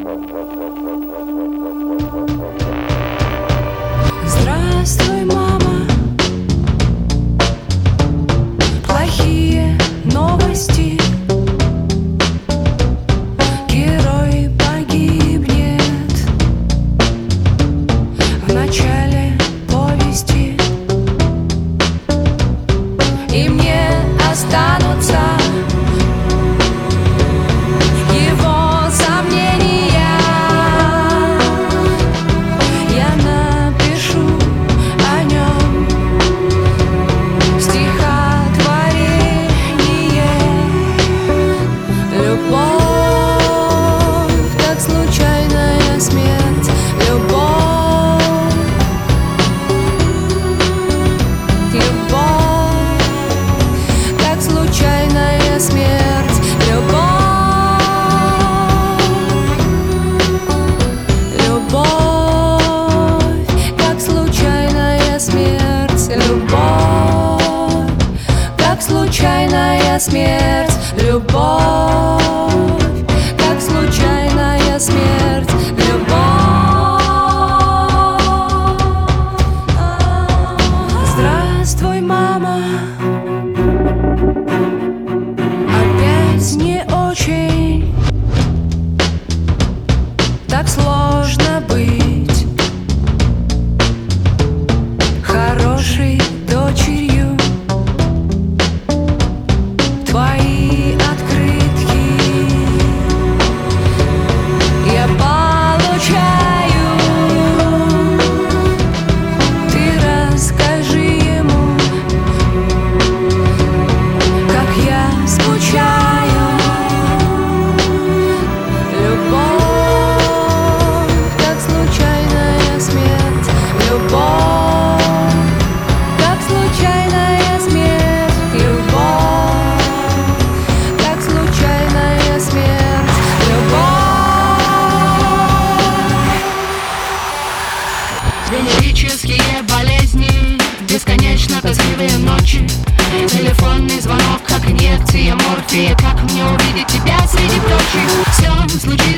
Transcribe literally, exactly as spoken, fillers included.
Здравствуй, мама. Плохие новости. Герой погибнет в начале повести, и мне останутся его сомнения. Я напишу о нем стихотворение. Любовь, как случайная смерть. Любовь, любовь, как случайная смерть. Любовь, любовь, как случайная смерть. Любовь, как случайная смерть. Любовь, как случайная смерть. Любовь. Здравствуй, мама. Опять не очень. Так сложно быть хорошей дочерью. Твои открытки я получаю. Ты расскажи ему, как я скучаю. Любовь, как случайная смерть. Любовь, как случайная смерть. Любовь, как случайная смерть. Любовь. Венерические болезни, бесконечно тоскливые ночи, телефонный звонок, как инъекция морфия. Как мне увидеть тебя среди прочих? Все случится